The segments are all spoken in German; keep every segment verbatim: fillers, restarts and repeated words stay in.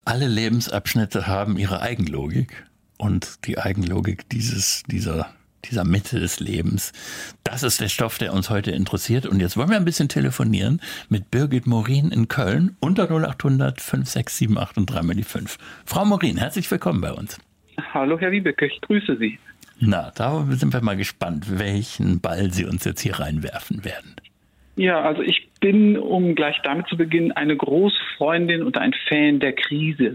Alle Lebensabschnitte haben ihre Eigenlogik und die Eigenlogik dieses, dieser, dieser Mitte des Lebens, das ist der Stoff, der uns heute interessiert. Und jetzt wollen wir ein bisschen telefonieren mit Birgit Morin in Köln unter null acht hundert fünf sechs sieben acht und dreimal die fünf. Frau Morin, herzlich willkommen bei uns. Hallo Herr Wiebeke, ich grüße Sie. Na, da sind wir mal gespannt, welchen Ball Sie uns jetzt hier reinwerfen werden. Ja, also ich bin, um gleich damit zu beginnen, eine große Freundin und ein Fan der Krise.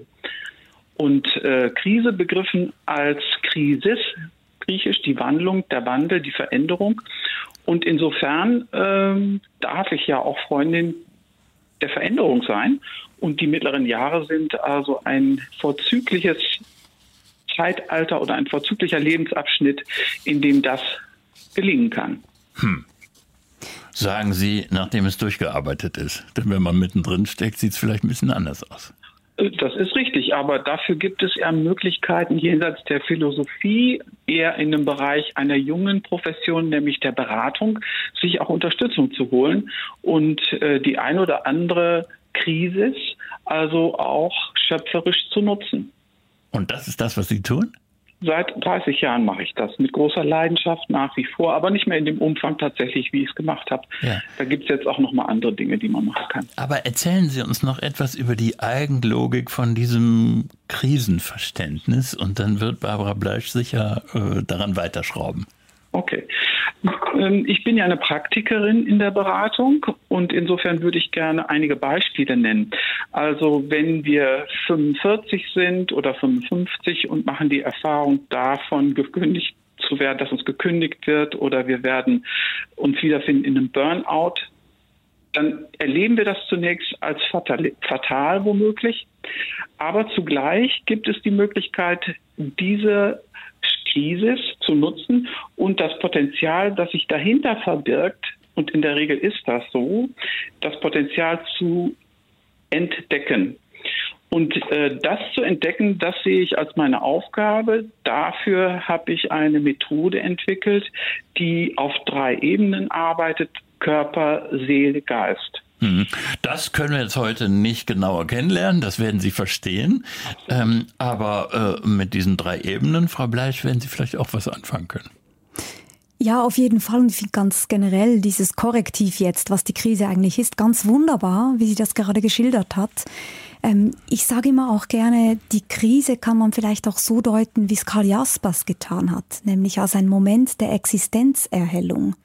Und äh, Krise begriffen als Krisis, griechisch die Wandlung, der Wandel, die Veränderung. Und insofern ähm, darf ich ja auch Freundin der Veränderung sein. Und die mittleren Jahre sind also ein vorzügliches Zeitalter oder ein vorzüglicher Lebensabschnitt, in dem das gelingen kann. Hm. Sagen Sie, nachdem es durchgearbeitet ist. Denn wenn man mittendrin steckt, sieht es vielleicht ein bisschen anders aus. Das ist richtig, aber dafür gibt es eher Möglichkeiten jenseits der Philosophie, eher in dem Bereich einer jungen Profession, nämlich der Beratung, sich auch Unterstützung zu holen und äh, die ein oder andere Krise also auch schöpferisch zu nutzen. Und das ist das, was Sie tun? Seit dreißig Jahren mache ich das mit großer Leidenschaft nach wie vor, aber nicht mehr in dem Umfang tatsächlich, wie ich es gemacht habe. Ja. Da gibt es jetzt auch noch mal andere Dinge, die man machen kann. Aber erzählen Sie uns noch etwas über die Eigenlogik von diesem Krisenverständnis und dann wird Barbara Bleisch sicher äh, daran weiterschrauben. Okay. Ich bin ja eine Praktikerin in der Beratung und insofern würde ich gerne einige Beispiele nennen. Also wenn wir fünfundvierzig sind oder fünfundfünfzig und machen die Erfahrung davon, gekündigt zu werden, dass uns gekündigt wird oder wir werden uns wiederfinden in einem Burnout, dann erleben wir das zunächst als fatal, fatal womöglich. Aber zugleich gibt es die Möglichkeit, diese Krise zu nutzen und das Potenzial, das sich dahinter verbirgt, und in der Regel ist das so, das Potenzial zu entdecken. Und äh, das zu entdecken, das sehe ich als meine Aufgabe. Dafür habe ich eine Methode entwickelt, die auf drei Ebenen arbeitet: Körper, Seele, Geist. Das können wir jetzt heute nicht genauer kennenlernen, das werden Sie verstehen. Ähm, aber äh, mit diesen drei Ebenen, Frau Bleisch, werden Sie vielleicht auch was anfangen können. Ja, auf jeden Fall. Und ich finde ganz generell dieses Korrektiv jetzt, was die Krise eigentlich ist, ganz wunderbar, wie sie das gerade geschildert hat. Ähm, ich sage immer auch gerne, die Krise kann man vielleicht auch so deuten, wie es Karl Jaspers getan hat, nämlich als ein Moment der Existenzerhellung.